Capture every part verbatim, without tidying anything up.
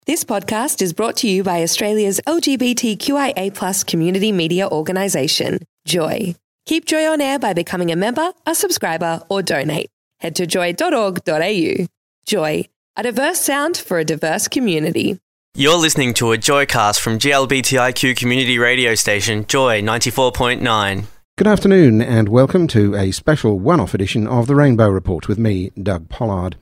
This podcast is brought to you by Australia's L G B T Q I A plus community media organisation, Joy. Keep Joy on air by becoming a member, a subscriber or donate. Head to joy dot org dot a u. Joy, a diverse sound for a diverse community. You're listening to a Joycast from G L B T I Q community radio station, Joy ninety-four point nine. Good afternoon and welcome to a special one-off edition of the Rainbow Report with me, Doug Pollard.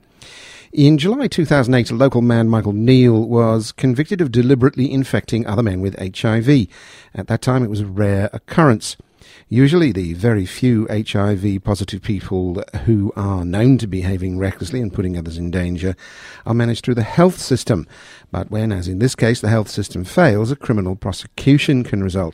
In July two thousand eight, a local man, Michael Neal, was convicted of deliberately infecting other men with H I V. At that time, it was a rare occurrence. Usually, the very few H I V-positive people who are known to behaving recklessly and putting others in danger are managed through the health system. But when, as in this case, the health system fails, a criminal prosecution can result.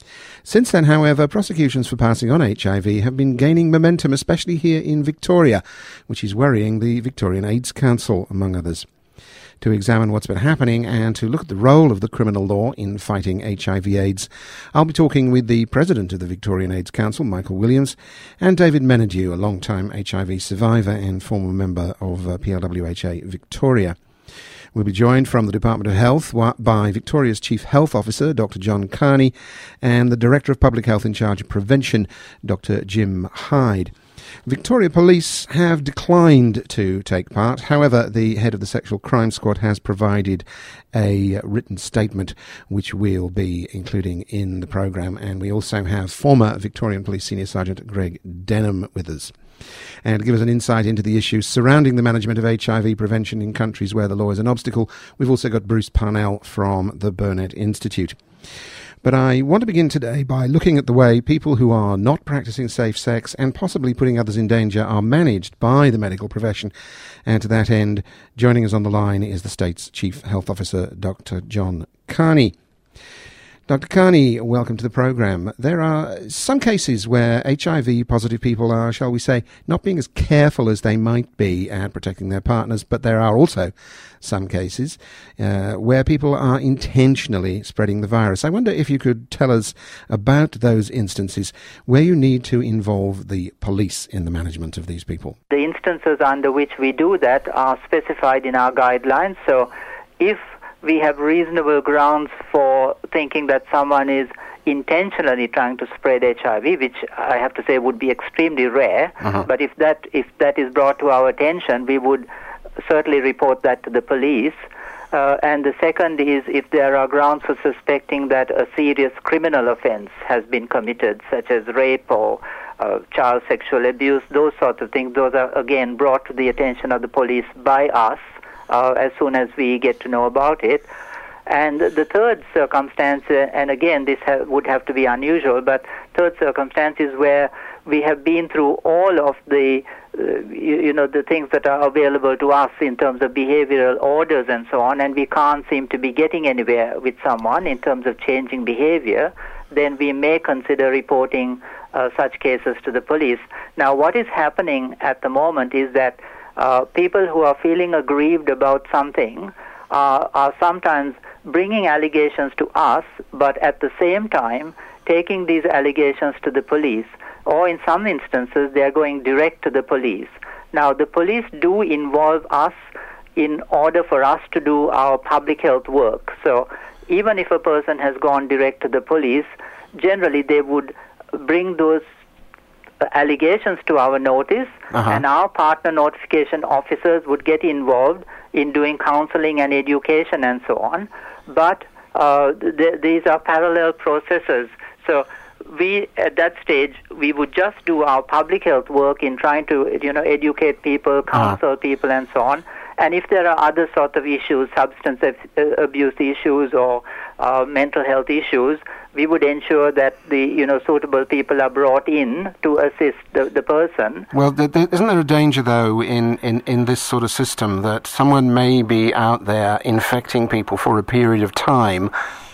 Since then, however, prosecutions for passing on H I V have been gaining momentum, especially here in Victoria, which is worrying the Victorian AIDS Council, among others. To examine what's been happening and to look at the role of the criminal law in fighting H I V AIDS, I'll be talking with the President of the Victorian AIDS Council, Michael Williams, and David Menadue, a long-time H I V survivor and former member of uh, P L W H A Victoria. We'll be joined from the Department of Health by Victoria's Chief Health Officer, Doctor John Carney, and the Director of Public Health in charge of prevention, Doctor Jim Hyde. Victoria Police have declined to take part. However, the head of the Sexual Crime Squad has provided a written statement which we'll be including in the programme. And we also have former Victorian Police Senior Sergeant Greg Denham with us. And to give us an insight into the issues surrounding the management of H I V prevention in countries where the law is an obstacle, we've also got Bruce Parnell from the Burnett Institute. But I want to begin today by looking at the way people who are not practicing safe sex and possibly putting others in danger are managed by the medical profession. And to that end, joining us on the line is the state's Chief Health Officer, Doctor John Carney. Doctor Carney, welcome to the programme. There are some cases where H I V-positive people are, shall we say, not being as careful as they might be at protecting their partners, but there are also some cases uh, where people are intentionally spreading the virus. I wonder if you could tell us about those instances where you need to involve the police in the management of these people. The instances under which we do that are specified in our guidelines. So if we have reasonable grounds for thinking that someone is intentionally trying to spread H I V, which I have to say would be extremely rare. Uh-huh. But if that if that is brought to our attention, we would certainly report that to the police. Uh, and the second is if there are grounds for suspecting that a serious criminal offense has been committed, such as rape or uh, child sexual abuse, those sorts of things. Those are, again, brought to the attention of the police by us. Uh, as soon as we get to know about it. And the third circumstance, uh, and again this ha- would have to be unusual, but third circumstance is where we have been through all of the, uh, you, you know, the things that are available to us in terms of behavioral orders and so on, and we can't seem to be getting anywhere with someone in terms of changing behavior, then we may consider reporting uh, such cases to the police. Now, what is happening at the moment is that Uh, people who are feeling aggrieved about something uh, are sometimes bringing allegations to us, but at the same time taking these allegations to the police, or in some instances they are going direct to the police. Now, the police do involve us in order for us to do our public health work. So even if a person has gone direct to the police, generally they would bring those allegations to our notice, uh-huh. and our partner notification officers would get involved in doing counseling and education and so on. But uh, th- these are parallel processes. So we, at that stage, we would just do our public health work in trying to, you know, educate people, counsel uh-huh. people, and so on. And if there are other sort of issues, substance abuse issues or uh, mental health issues, we would ensure that the you know suitable people are brought in to assist the, the person. Well, there, there, isn't there a danger, though, in, in, in this sort of system that someone may be out there infecting people for a period of time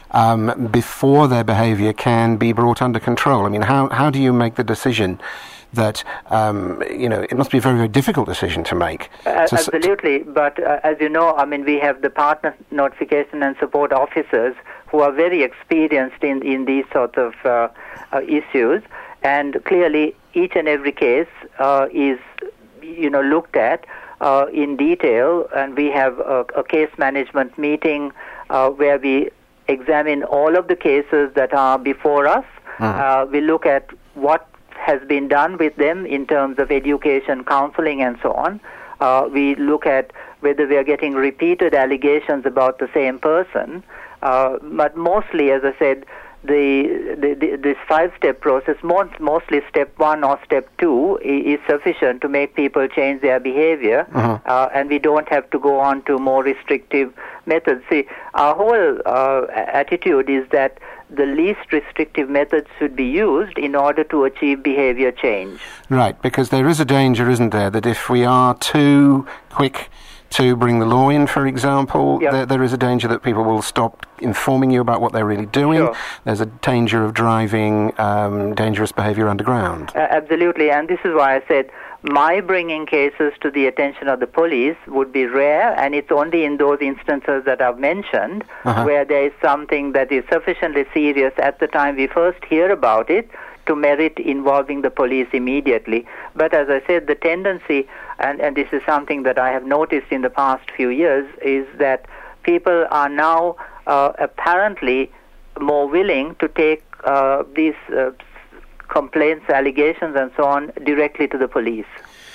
um, before their behaviour can be brought under control? I mean, how, how do you make the decision that, um, you know, it must be a very, very difficult decision to make. Uh, to absolutely, s- but uh, as you know, I mean, we have the partner notification and support officers who are very experienced in, in these sort of uh, uh, issues, and clearly each and every case uh, is, you know, looked at uh, in detail, and we have a, a case management meeting uh, where we examine all of the cases that are before us. Mm. Uh, we look at what has been done with them in terms of education, counseling, and so on. Uh, we look at whether we are getting repeated allegations about the same person. Uh, but mostly, as I said, the, the, the this five-step process, most, mostly step one or step two, is, is sufficient to make people change their behavior, uh-huh. uh, and we don't have to go on to more restrictive methods. See, our whole uh, attitude is that the least restrictive methods should be used in order to achieve behavior change. Right, because there is a danger, isn't there, that if we are too quick to bring the law in, for example, yep. there, there is a danger that people will stop informing you about what they're really doing. Sure. There's a danger of driving um, dangerous behavior underground. Uh, absolutely, and this is why I said my bringing cases to the attention of the police would be rare, and it's only in those instances that I've mentioned uh-huh. where there is something that is sufficiently serious at the time we first hear about it to merit involving the police immediately. But as I said, the tendency, and, and this is something that I have noticed in the past few years, is that people are now uh, apparently more willing to take uh, these uh, complaints, allegations, and so on directly to the police.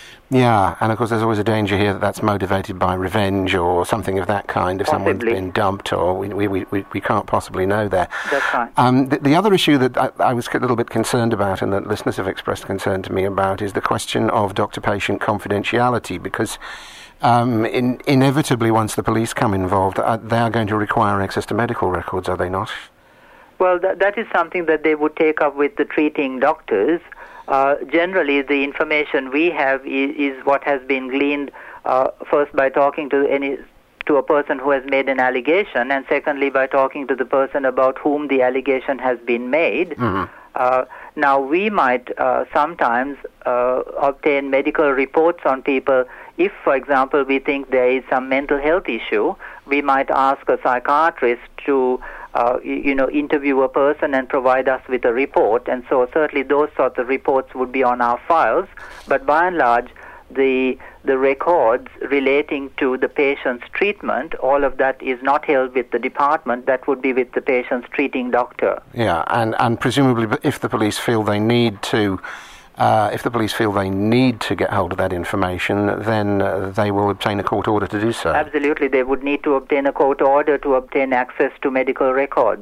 Yeah, and of course there's always a danger here that that's motivated by revenge or something of that kind if Possibly. someone's been dumped, or we we, we, we can't possibly know there. That's right. Um, the, the other issue that I, I was a little bit concerned about, and that listeners have expressed concern to me about, is the question of doctor-patient confidentiality, because um, in, inevitably once the police come involved, uh, they are going to require access to medical records, are they not? Well, th- that is something that they would take up with the treating doctors. Uh, generally, the information we have is, is what has been gleaned uh, first by talking to any to a person who has made an allegation, and secondly by talking to the person about whom the allegation has been made. Mm-hmm. Uh, now, we might uh, sometimes uh, obtain medical reports on people. If, for example, we think there is some mental health issue, we might ask a psychiatrist to Uh, you, you know, interview a person and provide us with a report, and so certainly those sorts of reports would be on our files. But by and large, the the records relating to the patient's treatment, all of that is not held with the department. That would be with the patient's treating doctor. Yeah, and and presumably, if the police feel they need to. Uh, if the police feel they need to get hold of that information, then uh, they will obtain a court order to do so. Absolutely. They would need to obtain a court order to obtain access to medical records.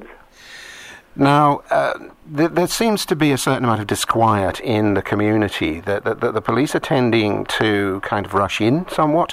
Now, uh, th- there seems to be a certain amount of disquiet in the community that, that, that the police are tending to kind of rush in somewhat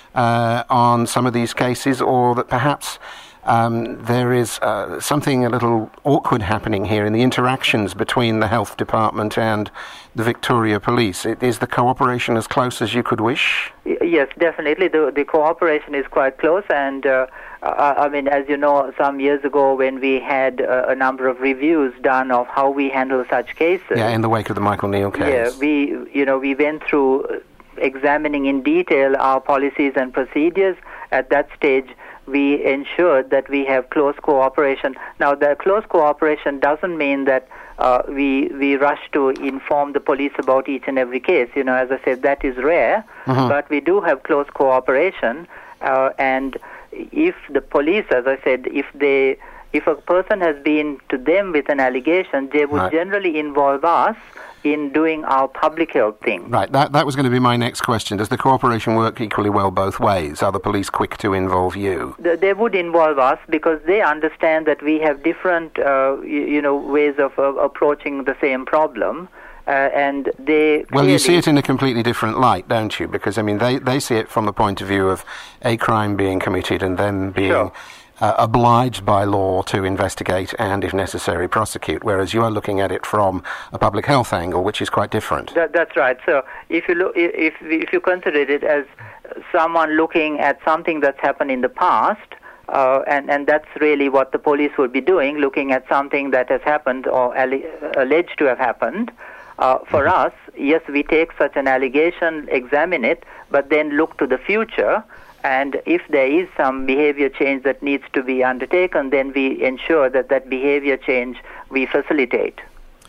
uh, on some of these cases, or that perhaps Um, there is uh, something a little awkward happening here in the interactions between the health department and the Victoria Police. It, is the cooperation as close as you could wish? Y- yes, definitely. The, the cooperation is quite close, and uh, I, I mean, as you know, some years ago when we had uh, a number of reviews done of how we handle such cases. Yeah, in the wake of the Michael Neal case. Yeah, we, you know, we went through examining in detail our policies and procedures. At that stage, we ensured that we have close cooperation. Now, the close cooperation doesn't mean that uh, we we rush to inform the police about each and every case. You know, as I said, that is rare, mm-hmm. but we do have close cooperation. Uh, and if the police, as I said, if they if a person has been to them with an allegation, they would right. generally involve us in doing our public health thing. Right, that that was going to be my next question. Does the cooperation work equally well both ways? Are the police quick to involve you? The, they would involve us because they understand that we have different, uh, you, you know, ways of uh, approaching the same problem. Uh, and they well, you see it in a completely different light, don't you? Because, I mean, they, they see it from the point of view of a crime being committed and them being... Sure. Uh, obliged by law to investigate and, if necessary, prosecute, whereas you are looking at it from a public health angle, which is quite different. That, that's right. So if you look, if if you consider it as someone looking at something that's happened in the past, uh, and and that's really what the police would be doing, looking at something that has happened or alle- alleged to have happened. Uh, for mm-hmm. us, yes, we take such an allegation, examine it, but then look to the future. And if there is some behavior change that needs to be undertaken, then we ensure that that behavior change we facilitate.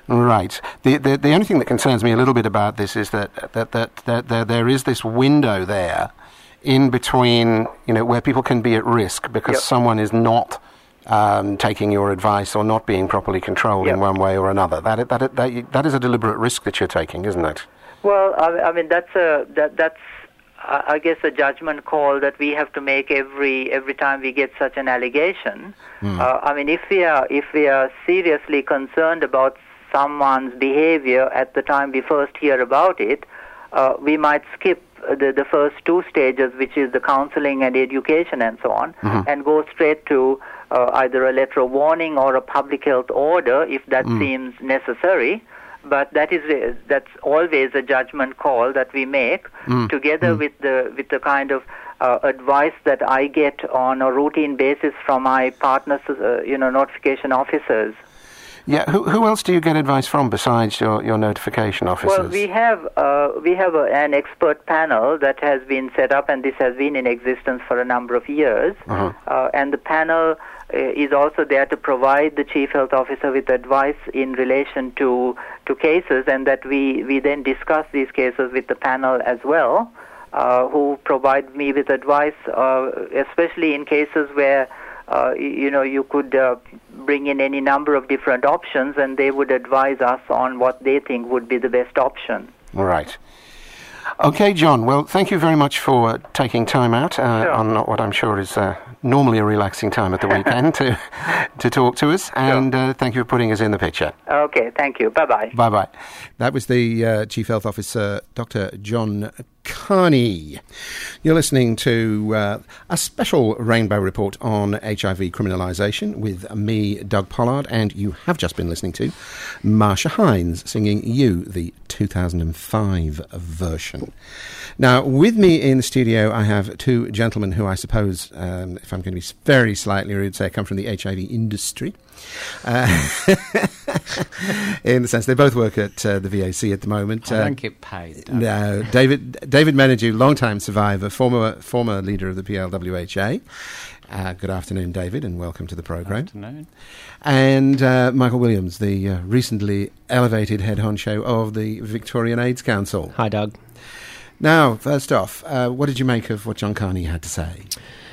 Right. The, the the only thing that concerns me a little bit about this is that that that, that there there is this window there in between, you know, where people can be at risk because yep. someone is not um, taking your advice or not being properly controlled yep. in one way or another. That that that that is a deliberate risk that you're taking, isn't it? Well, I, I mean that's a that that's I guess a judgment call that we have to make every every time we get such an allegation. Mm. Uh, I mean, if we are if we are seriously concerned about someone's behavior at the time we first hear about it, uh, we might skip the, the first two stages, which is the counseling and education and so on, mm-hmm. and go straight to uh, either a letter of warning or a public health order if that mm. seems necessary. But that is that's always a judgment call that we make mm. together mm. with the with the kind of uh, advice that I get on a routine basis from my partners, uh, you know, notification officers. Yeah, who who else do you get advice from besides your, your notification officers? Well, we have uh, we have a, an expert panel that has been set up, and this has been in existence for a number of years. Uh-huh. Uh, and the panel uh, is also there to provide the chief health officer with advice in relation to to cases, and that we, we then discuss these cases with the panel as well, uh, who provide me with advice, uh, especially in cases where Uh, you know, you could uh, bring in any number of different options, and they would advise us on what they think would be the best option. Right. Okay, John. Well, thank you very much for taking time out uh, sure. on what I'm sure is uh, normally a relaxing time at the weekend to to talk to us, and sure. uh, thank you for putting us in the picture. Okay, thank you. Bye-bye. Bye-bye. That was the uh, Chief Health Officer, Doctor John Carney. You're listening to uh, a special Rainbow Report on H I V criminalisation with me, Doug Pollard, and you have just been listening to Marsha Hines singing You, the two thousand five version. Now, with me in the studio, I have two gentlemen who I suppose, um, if I'm going to be very slightly rude, say come from the H I V industry. Uh, in the sense they both work at uh, the V A C at the moment. I uh, don't get paid. Don't no, David David Menadue, long-time survivor, former former leader of the P L W H A. Uh, good afternoon, David, and welcome to the programme. Good afternoon. And uh, Michael Williams, the uh, recently elevated head honcho of the Victorian AIDS Council. Hi, Doug. Now, first off, uh, what did you make of what John Carney had to say?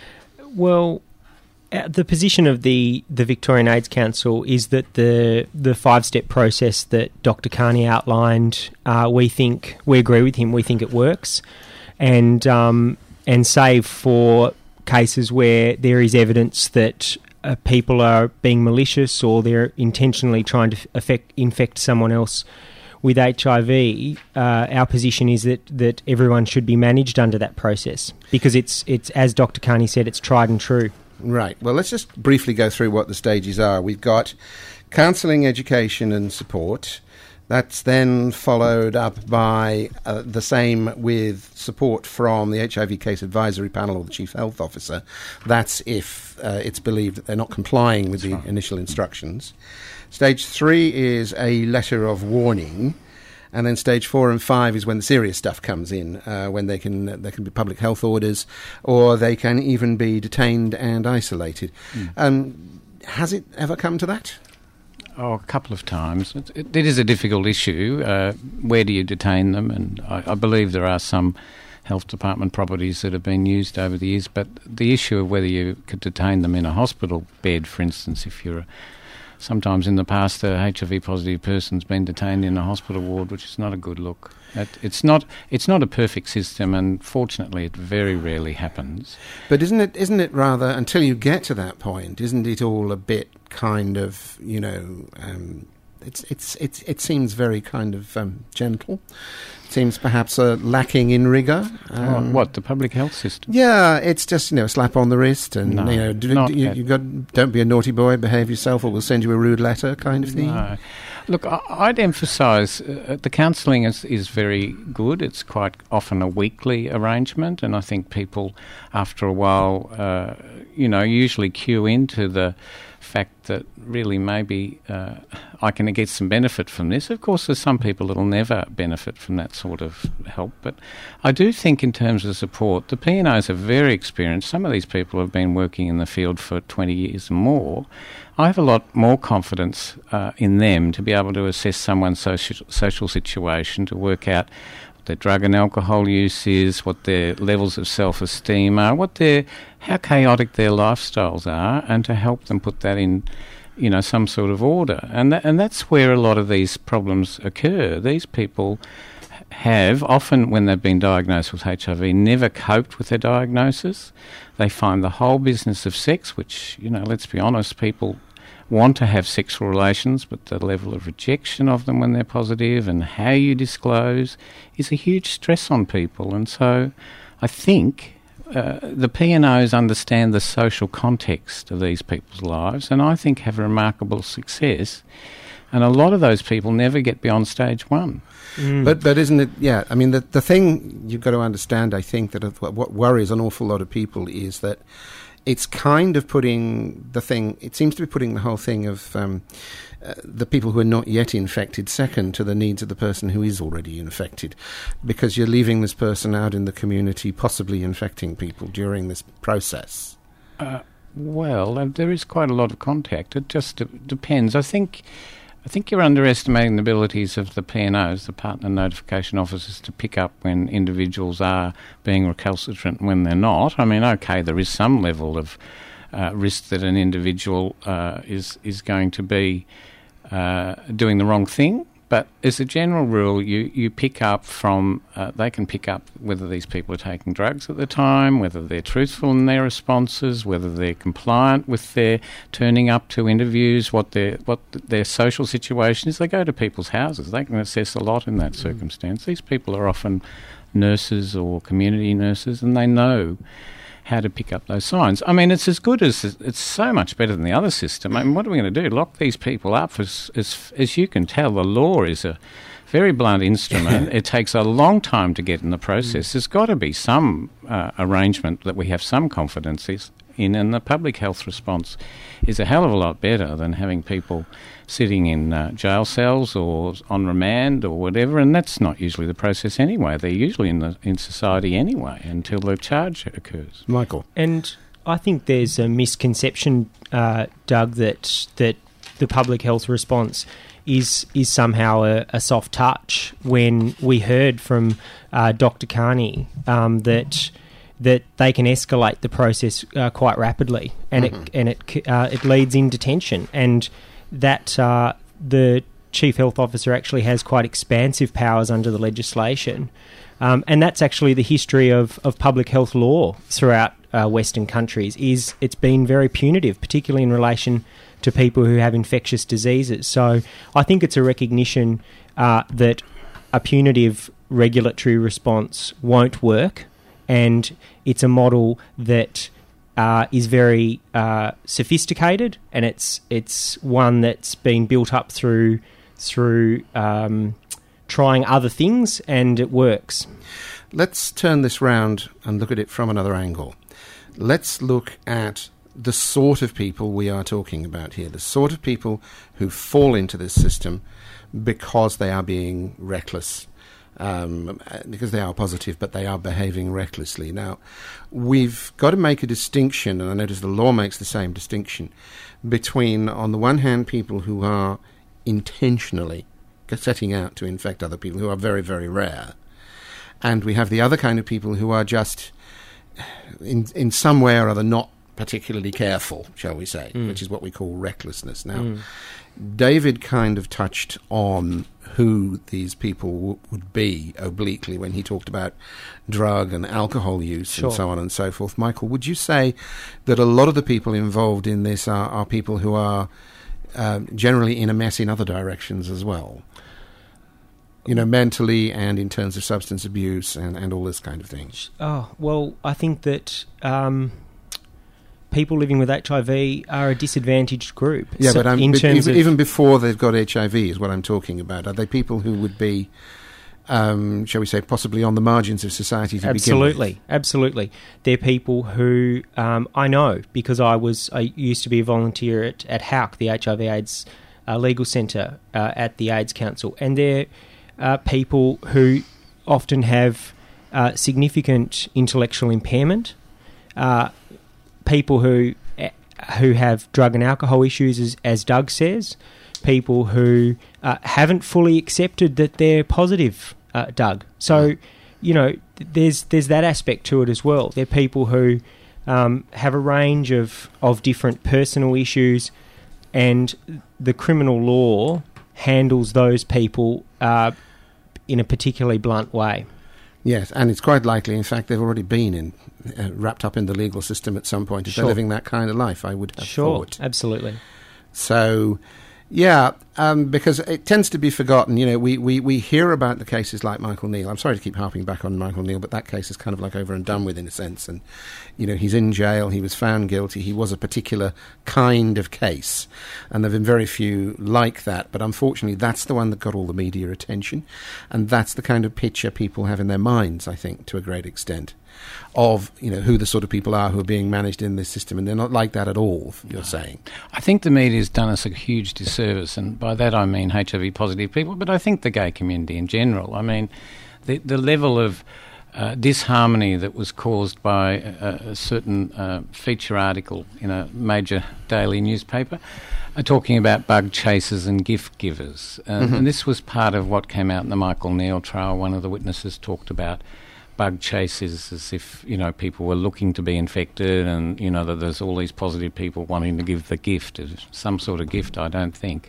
Well, Uh, the position of the, the Victorian AIDS Council is that the the five-step process that Doctor Carney outlined, uh, we think, we agree with him, we think it works, and um, and save for cases where there is evidence that uh, people are being malicious or they're intentionally trying to affect, infect someone else with H I V, uh, our position is that, that everyone should be managed under that process because it's it's as Doctor Carney said, it's tried and true. Right. Well, let's just briefly go through what the stages are. We've got counselling, education and support. That's then followed up by uh, the same with support from the H I V Case Advisory Panel or the Chief Health Officer. That's if uh, it's believed that they're not complying with the initial instructions. Stage three is a letter of warning. And then stage four and five is when the serious stuff comes in, uh, when they can there can be public health orders, or they can even be detained and isolated. Mm. Um, has it ever come to that? Oh, a couple of times. It, it, it is a difficult issue. Uh, where do you detain them? And I, I believe there are some health department properties that have been used over the years, but the issue of whether you could detain them in a hospital bed, for instance, if you're a Sometimes in the past, a H I V-positive person's been detained in a hospital ward, which is not a good look. It, it's not. It's not a perfect system, and fortunately, it very rarely happens. But isn't it? Isn't it rather until you get to that point? Isn't it all a bit kind of, you know? Um, it's it's it's it seems very kind of um, gentle. Seems perhaps uh, lacking in rigour. Um, oh, what, the public health system? Yeah, it's just, you know, a slap on the wrist and, no, you know, do, do, you, you got, don't be a naughty boy, behave yourself or we'll send you a rude letter kind of thing. No. Look, I, I'd emphasise uh, the counselling is, is very good. It's quite often a weekly arrangement, and I think people, after a while, uh, you know, usually cue into the fact that really maybe uh, I can get some benefit from this. Of course, there's some people that will never benefit from that sort of help, but I do think in terms of support, the P N Os are very experienced. Some of these people have been working in the field for twenty years and more. I have a lot more confidence uh, in them to be able to assess someone's social, social situation, to work out what their drug and alcohol use is, what their levels of self-esteem are, what their, how chaotic their lifestyles are, and to help them put that in, you know, some sort of order. And that, and that's where a lot of these problems occur. These people have, often when they've been diagnosed with H I V, never coped with their diagnosis. They find the whole business of sex, which, you know, let's be honest, people want to have sexual relations, but the level of rejection of them when they're positive and how you disclose is a huge stress on people. And so I think uh, the P N Os understand the social context of these people's lives, and I think have remarkable success. And a lot of those people never get beyond stage one. Mm. But but isn't it, yeah, I mean, the, the thing you've got to understand, I think, that what worries an awful lot of people is that it's kind of putting the thing, it seems to be putting the whole thing of um, uh, the people who are not yet infected second to the needs of the person who is already infected, because you're leaving this person out in the community, possibly infecting people during this process. Uh, well, uh, there is quite a lot of contact. It just d- depends. I think... I think you're underestimating the abilities of the P N Os, the partner notification officers, to pick up when individuals are being recalcitrant when they're not. I mean, okay, there is some level of uh, risk that an individual uh, is is going to be uh, doing the wrong thing, but as a general rule, you, you pick up from, uh, they can pick up whether these people are taking drugs at the time, whether they're truthful in their responses, whether they're compliant with their turning up to interviews, what their what their social situation is. They go to people's houses. They can assess a lot in that mm. circumstance. These people are often nurses or community nurses, and they know how to pick up those signs. I mean, it's as good as, it's so much better than the other system. I mean, what are we going to do? Lock these people up? As, as, as you can tell, the law is a very blunt instrument. It takes a long time to get in the process. There's got to be some uh, arrangement that we have some confidence in, and the public health response is a hell of a lot better than having people sitting in uh, jail cells or on remand or whatever, and that's not usually the process anyway. They're usually in the in society anyway until the charge occurs. Michael. And I think there's a misconception, uh, Doug, that that the public health response is is somehow a, a soft touch. When we heard from uh, Doctor Carney um, that that they can escalate the process uh, quite rapidly, and mm-hmm. it and it uh, it leads in detention, and that uh, the Chief Health Officer actually has quite expansive powers under the legislation. Um, and that's actually the history of, of public health law throughout uh, Western countries. Is it's been very punitive, particularly in relation to people who have infectious diseases. So I think it's a recognition uh, that a punitive regulatory response won't work, and it's a model that Uh, is very uh, sophisticated, and it's it's one that's been built up through through um, trying other things, and it works. Let's turn this round and look at it from another angle. Let's look at the sort of people we are talking about here, the sort of people who fall into this system because they are being reckless. Um, because they are positive, but they are behaving recklessly. Now, we've got to make a distinction, and I notice the law makes the same distinction, between, on the one hand, people who are intentionally setting out to infect other people, who are very, very rare, and we have the other kind of people who are just, in, in some way or other, not particularly careful, shall we say, mm. which is what we call recklessness. Now, mm. David kind of touched on who these people w- would be obliquely when he talked about drug and alcohol use sure. and so on and so forth. Michael, would you say that a lot of the people involved in this are, are people who are uh, generally in a mess in other directions as well? You know, mentally and in terms of substance abuse and, and all this kind of thing. Oh, well, I think that Um people living with H I V are a disadvantaged group. Yeah, so but I'm, in but terms even, of even before they've got H I V is what I'm talking about. Are they people who would be um, shall we say, possibly on the margins of society to absolutely, begin with. Absolutely. They're people who um, I know because I was I used to be a volunteer at, at H A U C, the H I V AIDS uh, Legal Centre uh, at the AIDS Council, and they're uh, people who often have uh, significant intellectual impairment, uh, people who who have drug and alcohol issues, as, as Doug says, people who uh, haven't fully accepted that they're positive, uh, Doug. So, you know, there's there's that aspect to it as well. They're people who um, have a range of, of different personal issues, and the criminal law handles those people uh, in a particularly blunt way. Yes, and it's quite likely, in fact, they've already been in, uh, wrapped up in the legal system at some point if Sure. they're living that kind of life, I would have Sure, thought. absolutely. So, yeah, um, because it tends to be forgotten. You know, we, we, we hear about the cases like Michael Neal. I'm sorry to keep harping back on Michael Neal, but that case is kind of like over and done with in a sense. And, you know, he's in jail. He was found guilty. He was a particular kind of case. And there have been very few like that. But unfortunately, that's the one that got all the media attention. And that's the kind of picture people have in their minds, I think, to a great extent, of, you know, who the sort of people are who are being managed in this system. And they're not like that at all, you're saying. I think the media's done us a huge disservice, and by that I mean H I V positive people, but I think the gay community in general. I mean, the the level of uh, disharmony that was caused by a, a certain uh, feature article in a major daily newspaper uh, talking about bug chasers and gift givers. Uh, Mm-hmm. And this was part of what came out in the Michael Neal trial. One of the witnesses talked about bug chasers as if, you know, people were looking to be infected, and, you know, that there's all these positive people wanting to give the gift, some sort of gift, I don't think.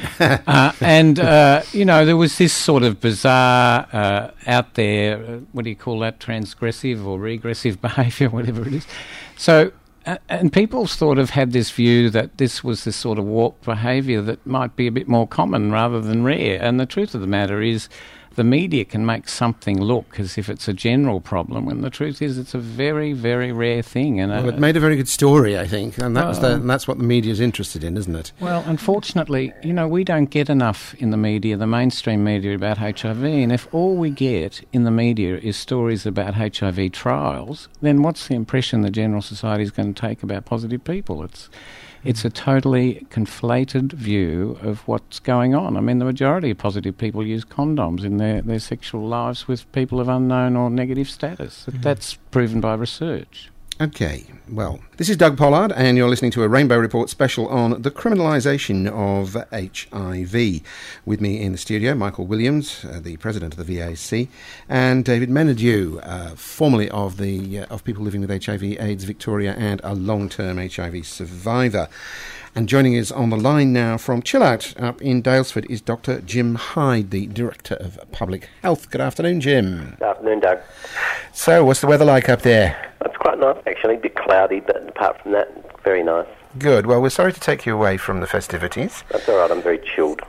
uh, and, uh, you know, there was this sort of bizarre, uh, out there, uh, what do you call that, transgressive or regressive behaviour, whatever it is. So, uh, and people sort of had this view that this was this sort of warped behaviour that might be a bit more common rather than rare. And the truth of the matter is, the media can make something look as if it's a general problem, when the truth is it's a very, very rare thing. And Well, uh, it made a very good story, I think, and that was the, Well- and that's what the media's interested in, isn't it? Well, unfortunately, you know, we don't get enough in the media, the mainstream media, about H I V. And if all we get in the media is stories about H I V trials, then what's the impression the general society is going to take about positive people? It's it's a totally conflated view of what's going on. I mean, the majority of positive people use condoms in their, their sexual lives with people of unknown or negative status. That's proven by research. Okay, well, this is Doug Pollard, and you're listening to a Rainbow Report special on the criminalisation of H I V. With me in the studio, Michael Williams, uh, the president of the V A C, and David Menadieu, uh, formerly of the uh, of People Living with H I V AIDS Victoria and a long-term H I V survivor. And joining us on the line now from Chill Out up in Daylesford is Doctor Jim Hyde, the Director of Public Health. Good afternoon, Jim. Good afternoon, Doug. So, what's the weather like up there? It's quite nice, actually. A bit cloudy, but apart from that, very nice. Good. Well, we're sorry to take you away from the festivities. That's all right. I'm very chilled.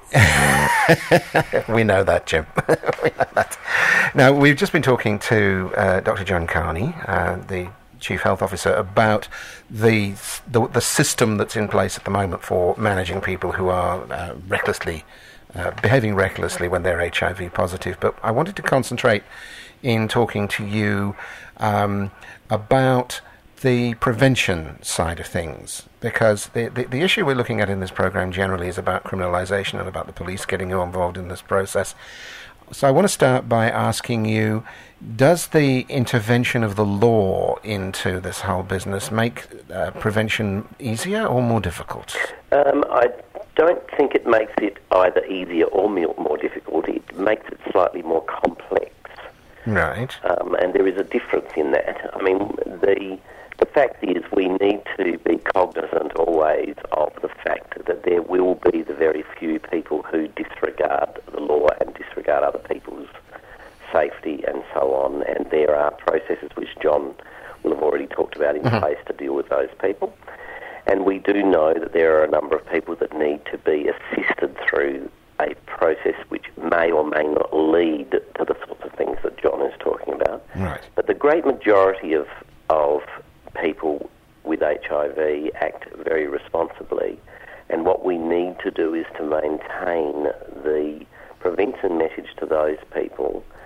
We know that, Jim. We know that. Now, we've just been talking to uh, Doctor John Carney, uh, the Chief Health Officer, about the, the the system that's in place at the moment for managing people who are uh, recklessly, uh, behaving recklessly when they're H I V positive. But I wanted to concentrate in talking to you um, about the prevention side of things, because the, the, the issue we're looking at in this program generally is about criminalisation and about the police getting involved in this process. So I want to start by asking you, does the intervention of the law into this whole business make uh, prevention easier or more difficult? Um, I don't think it makes it either easier or more difficult. It makes it slightly more complex. Right. Um, and there is a difference in that. I mean, the the fact is we need to be cognizant always of the fact that there will be the very few people who disregard the law and disregard other people's safety and so on. And there are processes which John will have already talked about in Mm-hmm. place to deal with those people. And we do know that there are a number of people that need to be assisted through a process which may or may not lead to the sorts of things that John is talking about. Right. But the great majority of of people with H I V act very responsibly, and what we need to do is to maintain the prevention message to those people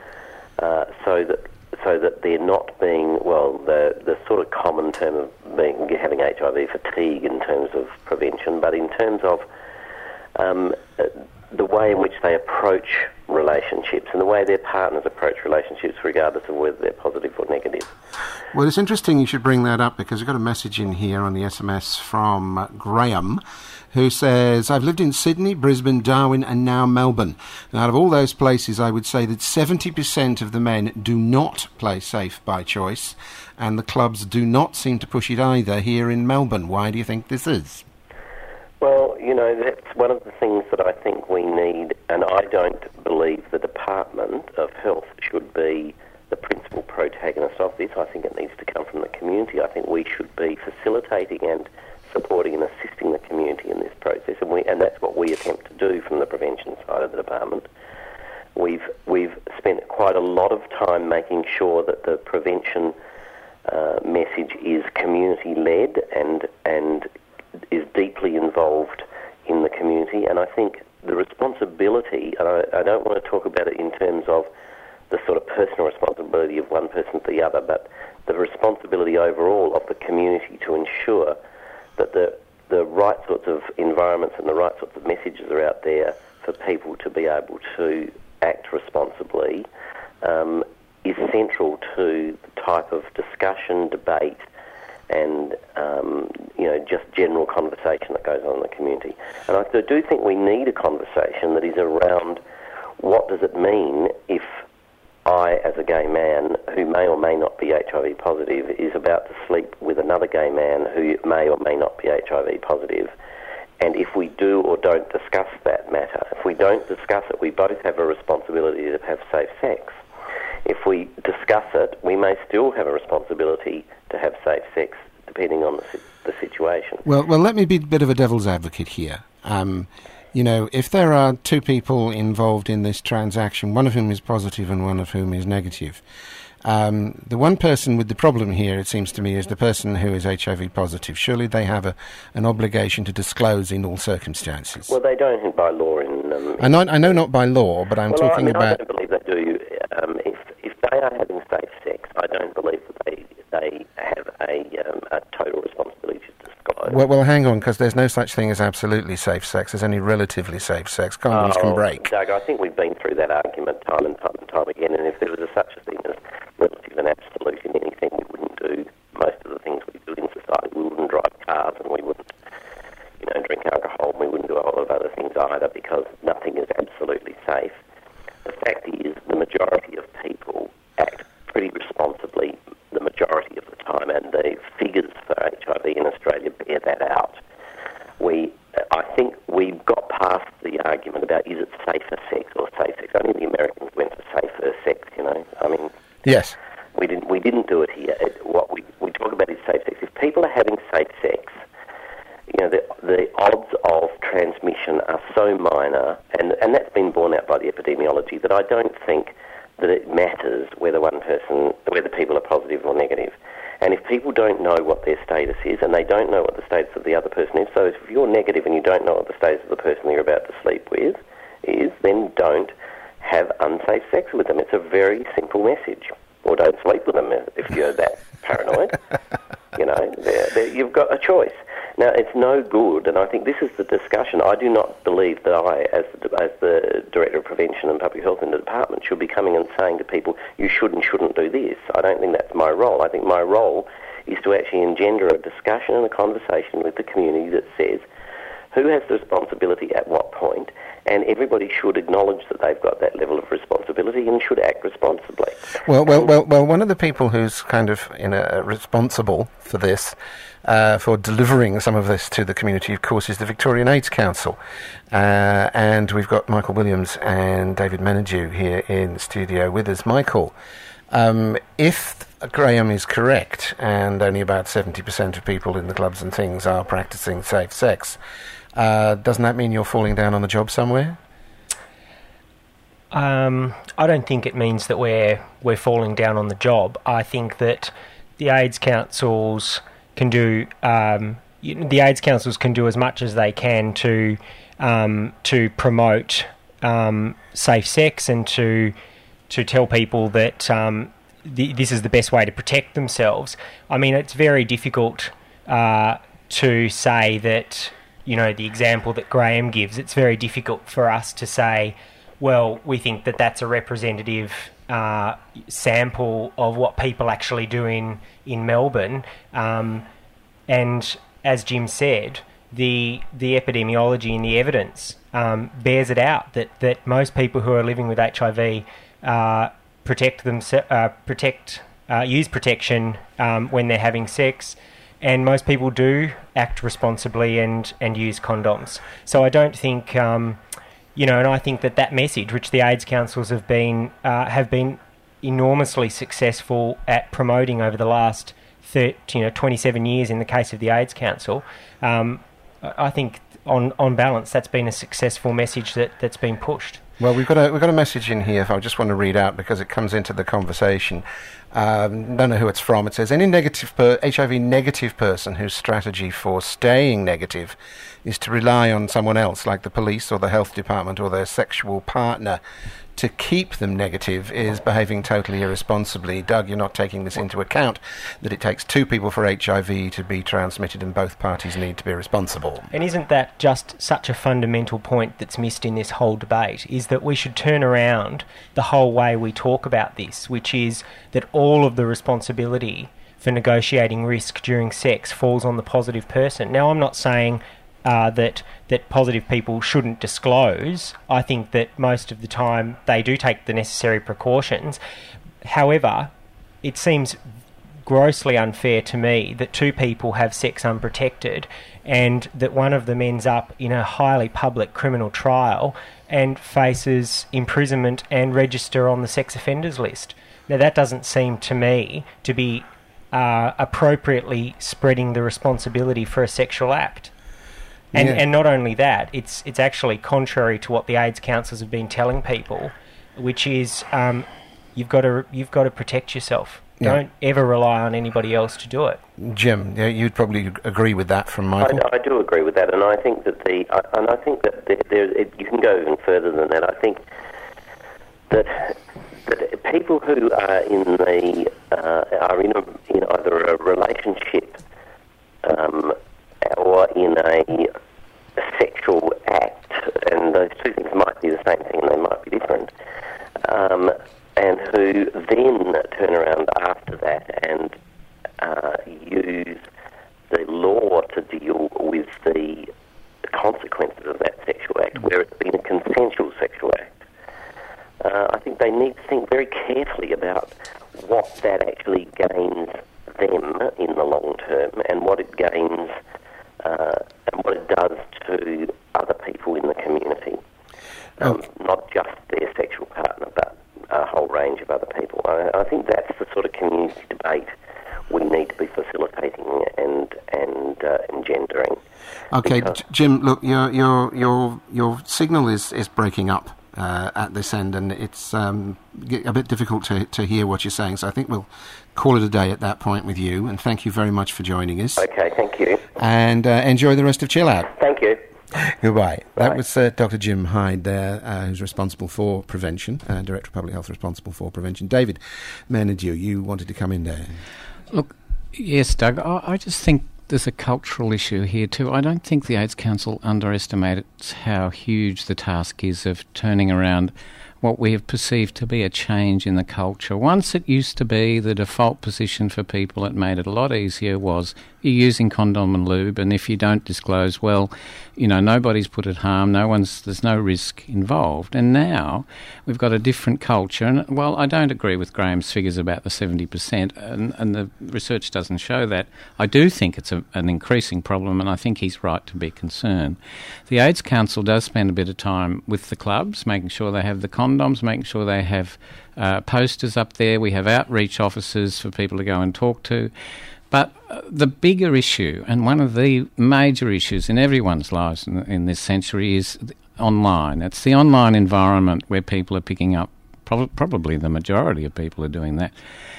uh, so that so that they're not being, well, the the sort of common term of being having H I V fatigue in terms of prevention, but in terms of um, the way in which they approach relationships and the way their partners approach relationships, regardless of whether they're positive or negative. Well, it's interesting you should bring that up, because we've got a message in here on the S M S from uh, Graham, who says, I've lived in Sydney, Brisbane, Darwin and now Melbourne. And out of all those places, I would say that seventy percent of the men do not play safe by choice, and the clubs do not seem to push it either here in Melbourne. Why do you think this is? Well, you know, that's one of the things that I think we need, and I don't believe the Department of Health should be the principal protagonist of this. I think it needs to come from the community. I think we should be facilitating and supporting and assisting the community in this process, and we and that's what we attempt to do from the prevention side of the department. We've we've spent quite a lot of time making sure that the prevention uh, message is community-led and and is deeply involved in the community, and I think the responsibility, and I, I don't want to talk about it in terms of the sort of personal responsibility of one person to the other, but the responsibility overall of the community to ensure that the the right sorts of environments and the right sorts of messages are out there for people to be able to act responsibly um, is central to the type of discussion, debate, and um, you know, just general conversation that goes on in the community. And I do think we need a conversation that is around what does it mean if I, as a gay man who may or may not be H I V positive, is about to sleep with another gay man who may or may not be H I V positive. And if we do or don't discuss that matter, if we don't discuss it, we both have a responsibility to have safe sex. If we discuss it, we may still have a responsibility to have safe sex, depending on the, the situation. Well, well, let me be a bit of a devil's advocate here. Um, you know, if there are two people involved in this transaction, one of whom is positive and one of whom is negative, um, the one person with the problem here, it seems to me, is the person who is H I V positive. Surely they have a, an obligation to disclose in all circumstances. Well, they don't by law. In, um, I, know, I know not by law, but I'm well, talking I mean, about... I don't believe they do. Um, if, if they are having safe sex, I don't believe that they they have a, um, a total responsibility to disclose. Well, well hang on, because there's no such thing as absolutely safe sex. There's only relatively safe sex. Condoms oh, can break. Doug, I think we've been through that argument time and time and time again, and if there was a, such a thing as relative and absolute in anything, we wouldn't do most of the things we do in society. We wouldn't drive cars, and we wouldn't, you know, drink alcohol, and we wouldn't do a whole lot of other things either, because nothing is absolutely safe. The fact is, the majority of people act pretty responsibly the majority of the time, and the figures for H I V in Australia bear that out. We, I think we've got past the argument about is it safer sex or safe sex. Only the Americans went for safer sex, you know. I mean, yes, we didn't. We didn't do it here. It, what we we talk about is safe sex. If people are having safe sex, you know, the the odds of transmission are so minor, and and that's been borne out by the epidemiology, that I don't think that it matters whether one person, whether people are positive or negative. And if people don't know what their status is, and they don't know what the status of the other person is, so if you're negative and you don't know what the status of the person you're about to sleep with is, then don't have unsafe sex with them. It's a very simple message. Or don't sleep with them if you're that paranoid. You know, they're, they're, you've got a choice. Now, it's no good, and I think this is the discussion. I do not believe that I, as the, as the Director of Prevention and Public Health in the department, should be coming and saying to people, you should and shouldn't do this. I don't think that's my role. I think my role is to actually engender a discussion and a conversation with the community that says who has the responsibility at what point, and everybody should acknowledge that they've got that level of responsibility and should act responsibly. Well, well, well, well. One of the people who's kind of in a, responsible for this, uh, for delivering some of this to the community, of course, is the Victorian AIDS Council, uh, and we've got Michael Williams and David Menadue here in the studio with us. Michael, um, if Graham is correct, and only about seventy percent of people in the clubs and things are practicing safe sex, Uh, doesn't that mean you're falling down on the job somewhere? Um, I don't think it means that we're we're falling down on the job. I think that the AIDS councils can do um, you know, the AIDS councils can do as much as they can to um, to promote um, safe sex and to to tell people that um, the, this is the best way to protect themselves. I mean, it's very difficult uh, to say that, you know, the example that Graham gives, it's very difficult for us to say, well, we think that that's a representative uh, sample of what people actually do in, in Melbourne. Um, and as Jim said, the the epidemiology and the evidence um, bears it out that, that most people who are living with H I V uh, protect them, uh, protect uh, use protection um, when they're having sex, and most people do act responsibly and, and use condoms. So I don't think, um, you know, and I think that that message, which the AIDS councils have been uh, have been enormously successful at promoting over the last thirty, you know, twenty-seven years in the case of the AIDS Council, um, I think on on balance that's been a successful message that, that's been pushed. Well, we've got a we've got a message in here. If I just want to read out because it comes into the conversation. Um, don't know who it's from. It says any negative per- H I V negative person whose strategy for staying negative is to rely on someone else, like the police or the health department or their sexual partner, to keep them negative is behaving totally irresponsibly. Doug, you're not taking this into account, that it takes two people for H I V to be transmitted and both parties need to be responsible. And isn't that just such a fundamental point that's missed in this whole debate, is that we should turn around the whole way we talk about this, which is that all of the responsibility for negotiating risk during sex falls on the positive person. Now, I'm not saying Uh, that that positive people shouldn't disclose. I think that most of the time they do take the necessary precautions. However, it seems grossly unfair to me that two people have sex unprotected and that one of them ends up in a highly public criminal trial and faces imprisonment and register on the sex offenders list. Now, that doesn't seem to me to be uh, appropriately spreading the responsibility for a sexual act. And, yeah. and not only that, it's it's actually contrary to what the AIDS councils have been telling people, which is um, you've got to you've got to protect yourself. Yeah. Don't ever rely on anybody else to do it. Jim, yeah, you'd probably agree with that from Michael. I, I do agree with that, and I think that the I, and I think that there, there, it, you can go even further than that. I think that that people who are in the uh, are in a, in either a relationship um, or in a sexual act, and those two things might be the same thing and they might be different, um, and who then turn around after that and uh, use the law to deal with the consequences of that sexual act, where it's been a consensual sexual act. Uh, I think they need to think very carefully about what that actually gains them in the long term and what it gains Uh, and what it does to other people in the community, um, oh. not just their sexual partner, but a whole range of other people. I, I think that's the sort of community debate we need to be facilitating and and uh, engendering. Okay, J- Jim, look, your your your your signal is, is breaking up uh, at this end, and it's um, a bit difficult to to hear what you're saying. So I think we'll call it a day at that point with you, and thank you very much for joining us. Okay, thank you. And uh, enjoy the rest of Chill Out. Thank you. Goodbye. Bye. That was uh, Doctor Jim Hyde there, uh, who's responsible for prevention, uh, Director of Public Health responsible for prevention. David Menadieu, you wanted to come in there. Look, yes, Doug, I, I just think there's a cultural issue here too. I don't think the AIDS Council underestimates how huge the task is of turning around what we have perceived to be a change in the culture. Once it used to be the default position for people, it made it a lot easier, was you're using condom and lube, and if you don't disclose, well, you know, nobody's put at harm, no one's, there's no risk involved. And now we've got a different culture, and well, I don't agree with Graham's figures about the seventy percent, and, and the research doesn't show that. I do think it's a, an increasing problem, and I think he's right to be concerned. The AIDS Council does spend a bit of time with the clubs, making sure they have the condoms, making sure they have uh, posters up there. We have outreach officers for people to go and talk to. But uh, the bigger issue, and one of the major issues in everyone's lives in, in this century, is online. It's the online environment where people are picking up, prob- probably the majority of people are doing that.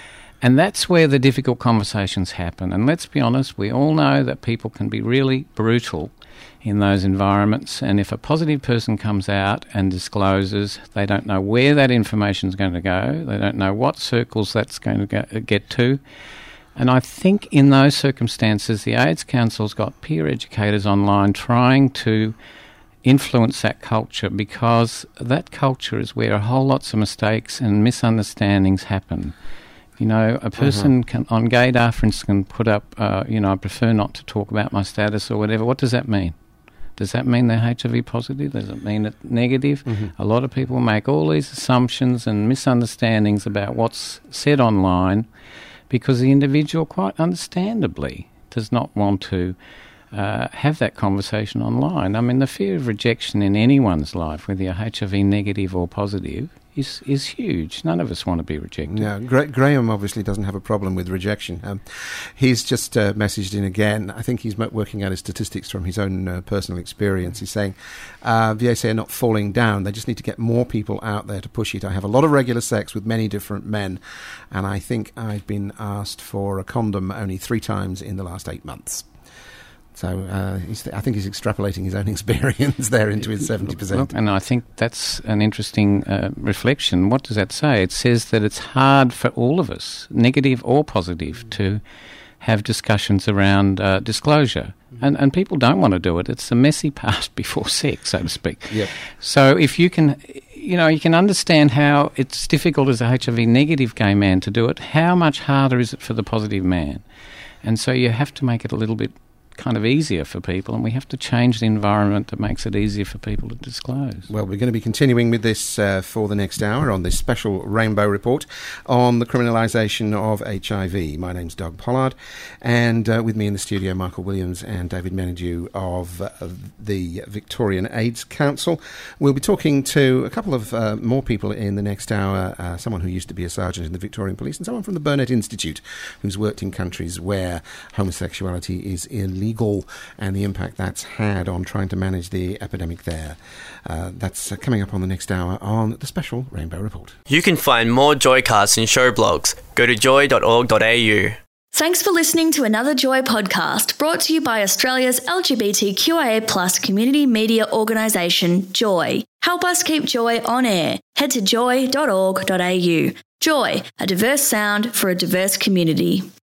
And that's where the difficult conversations happen. And let's be honest, we all know that people can be really brutal in those environments, and if a positive person comes out and discloses, they don't know where that information is going to go, they don't know what circles that's going to go, get to. And I think in those circumstances, the AIDS Council's got peer educators online trying to influence that culture, because that culture is where a whole lots of mistakes and misunderstandings happen. You know, a person uh-huh. can, on gaydar, for instance, can put up, uh, you know, I prefer not to talk about my status or whatever. What does that mean? Does that mean they're H I V positive? Does it mean it's negative? Mm-hmm. A lot of people make all these assumptions and misunderstandings about what's said online, because the individual, quite understandably, does not want to uh, have that conversation online. I mean, the fear of rejection in anyone's life, whether you're H I V negative or positive, is is huge. None of us want to be rejected. Yeah, Gra- Graham obviously doesn't have a problem with rejection. Um, he's just uh, messaged in again. I think he's working out his statistics from his own uh, personal experience. He's saying, uh, V A C are not falling down. They just need to get more people out there to push it. I have a lot of regular sex with many different men, and I think I've been asked for a condom only three times in the last eight months. So uh, he's th- I think he's extrapolating his own experience there into his seventy percent. And I think that's an interesting uh, reflection. What does that say? It says that it's hard for all of us, negative or positive, to have discussions around uh, disclosure. And, and people don't want to do it. It's the messy part before sex, so to speak. Yep. So if you can, you know, you can understand how it's difficult as a H I V negative gay man to do it, how much harder is it for the positive man? And so you have to make it a little bit kind of easier for people, and we have to change the environment that makes it easier for people to disclose. Well, we're going to be continuing with this uh, for the next hour on this special Rainbow Report on the criminalisation of H I V. My name's Doug Pollard, and uh, with me in the studio, Michael Williams and David Menadue of uh, the Victorian AIDS Council. We'll be talking to a couple of uh, more people in the next hour, uh, someone who used to be a sergeant in the Victorian Police and someone from the Burnet Institute who's worked in countries where homosexuality is illegal. Legal and the impact that's had on trying to manage the epidemic there. Uh, that's uh, coming up on the next hour on the special Rainbow Report. You can find more Joycasts and show blogs. Go to joy dot org dot a u. Thanks for listening to another Joy podcast brought to you by Australia's L G B T Q I A plus community media organisation, Joy. Help us keep Joy on air. Head to joy dot org dot a u. Joy, a diverse sound for a diverse community.